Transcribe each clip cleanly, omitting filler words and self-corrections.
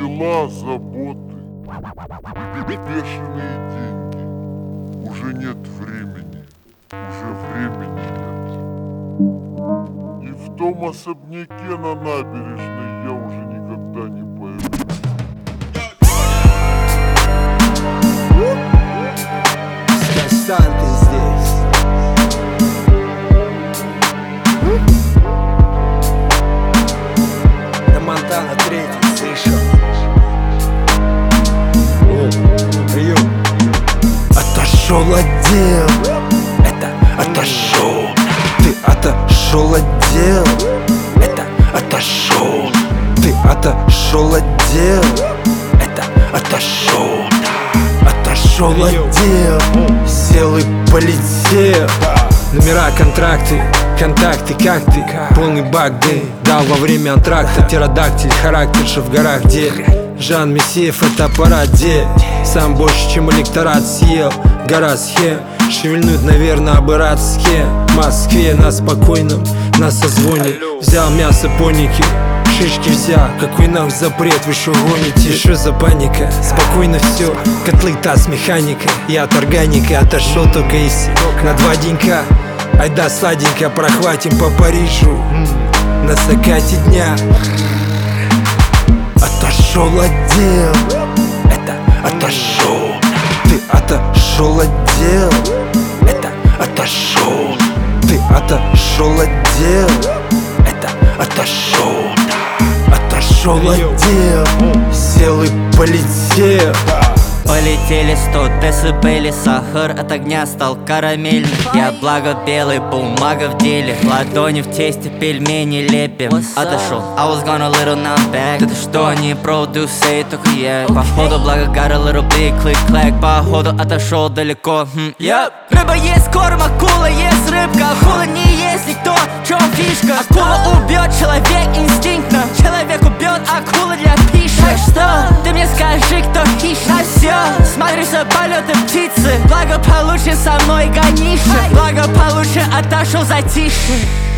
Дела, заботы, бешеные деньги. Уже нет времени, уже времени нет. И в том особняке на набережной я уже никогда не появлюсь. Сам ты здесь. Да Монтана третий, слышал? Прием. Отошел от дел, это отошел. Ты отошел от дел, это отошел. Ты отошел от дел, это отошел. Отошел от дел, сел и полетел. Номера, контракты, контакты, как ты? Полный бак, дым, дал во время антракта. Птеродактиль, характерша в горах, где Жан Мессиев, это аппарат, где сам больше, чем электорат съел. Гора схем, шевельнуть, наверное, абы схем. В Москве на спокойном, на созвоне взял мясо поники. Шишки взял, какой нахуй запрет, вы шо гоните? Что за паника? Спокойно все, котлы таз механика. Я от органики отошел только если на 2 денька. Айда сладенько прохватим по Парижу на закате дня. Отошел от дел, это отошел. Ты отошел от дел, это отошел. Ты отошел от дел, это отошел. Отошел от дел, сел и полетел. Полетели 100 децибелей, сахар от огня стал карамельным. Я благо белый, бумага в деле, ладони в тесте, пельмени лепим. Отошел, I was gone a little, now I'm back. Это что, не продюсей, только я. Походу, благо got a little big, клик-клак. Походу, отошел далеко, Рыба есть корм, акула есть рыбка. Акула не есть никто, в чем фишка? Акула убьет, человек инстинктно. Человек убьет, акула для пищи. Так что, ты мне скажи, кто хищник? На все, смотришься полеты птицы. Благополучен со мной гонище. Благополучен отошел затишье.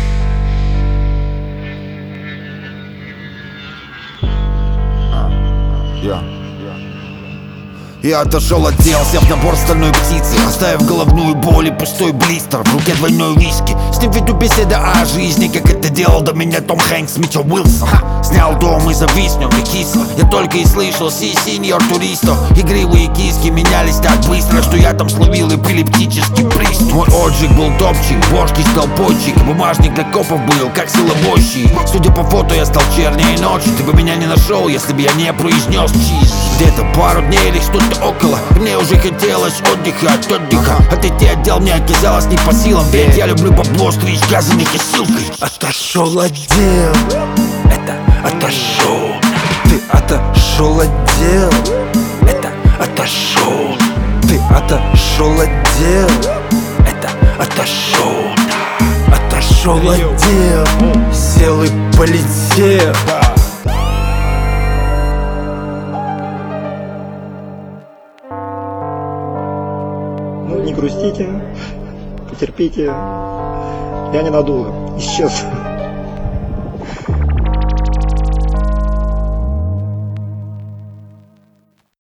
Я отошел от дел, сев на борт стальной птицы, оставив головную боль и пустой блистер. В руке двойной виски, с ним веду беседы о жизни, как это делал до меня Том Хэнкс, Митчел Уилсон. Снял дом и завис в нем и кисло. Я только и слышал си, сеньор туристо. Игривые киски менялись так быстро, что я там словил эпилептический приступ. Мой отжиг был топчик, бошки стал почек. Бумажник для копов был, как силовощий. Судя по фото, я стал чернее ночи. Ты бы меня не нашел, если бы я не произнес чиз. Где-то пару дней или что-то около. Мне уже хотелось отдыха. Отойти от дел мне оказалось не по силам. Ведь я люблю бабло, стричь газаной косилкой. Отошел от дел, это отошел. Ты отошел от дел, это отошел. Ты отошел от дел, это отошел. Отошел от дел, сел и полетел. Ну, не грустите, потерпите. Я ненадолго исчез.